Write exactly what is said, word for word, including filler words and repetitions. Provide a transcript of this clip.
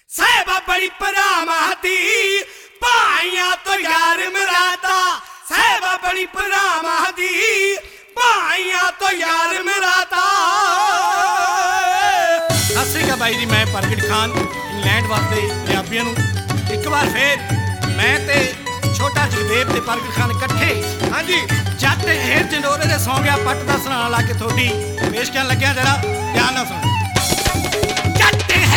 ਸਾਹਿਬਾ ਬੜੀ ਭਰਾਵਾਂ ਦੀ ਭਾਈਆਂ ਤੋਂ ਯਾਰ ਮਰਾਦਾ ਸਾਹਿਬਾ ਬੜੀ ਭਰਾਵਾਂ ਦੀ ਭਾਈਆਂ ਤੋਂ ਯਾਰ ਮਰਾਦਾ। ਸਤਿ ਸ਼੍ਰੀ ਅਕਾਲ ਬਾਈ ਜੀ, ਮੈਂ ਪ੍ਰਗਟ ਖਾਨ ਇੰਗਲੈਂਡ ਵਾਸਤੇ ਪੰਜਾਬੀਆਂ ਨੂੰ ਇੱਕ ਵਾਰ ਫੇਰ ਮੈਂ ਤੇ ਛੋਟਾ ਜਗਦੇਵ ਤੇ ਪ੍ਰਗਟ ਖਾਨ ਇਕੱਠੇ ਹਾਂਜੀ ਜੱਟ ਹੇਰ ਜੰਡੋਰੇ ਦੇ ਸੌਂ ਗਿਆ ਪੱਟ ਦਾ ਸੁਣਾ ਲਾ ਕੇ ਤੁਹਾਡੀ ਪੇਸ਼ ਕਰਨ ਲੱਗਿਆ, ਜਰਾ ਧਿਆਨ ਨਾਲ ਸੁਣੋ। ਜੱਟ